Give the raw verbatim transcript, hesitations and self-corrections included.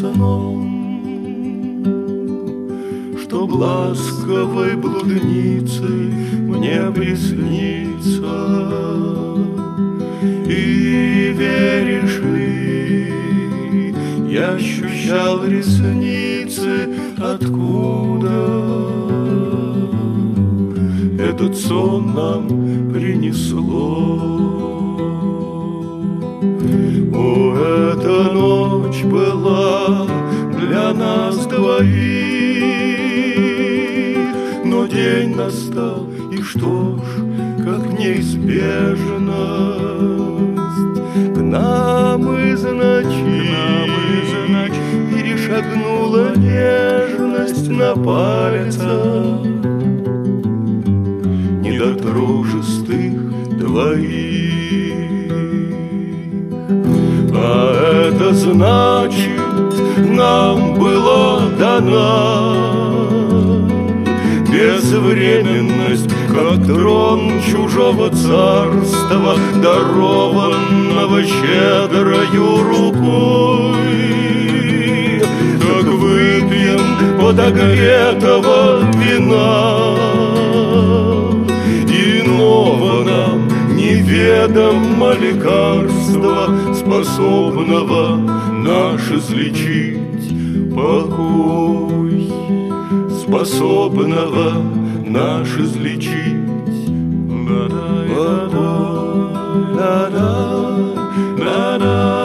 сном, чтоб ласковой блудницей мне приснится. И веришь ли, я ощущал ресницы, откуда этот сон нам принесло. О, эта ночь была для нас двоих, но день настал, и что ж, как неизбежность к нам из ночи перешагнула нежность на пальцах недотрожистых двоих. А это значит, нам было дана безвременность, как трон чужого царства, дарованного щедрою рукой. Так выпьем подогретого вина, иного нам неведомо лекарства, способного наш излечить покой, способного наш излечить покой.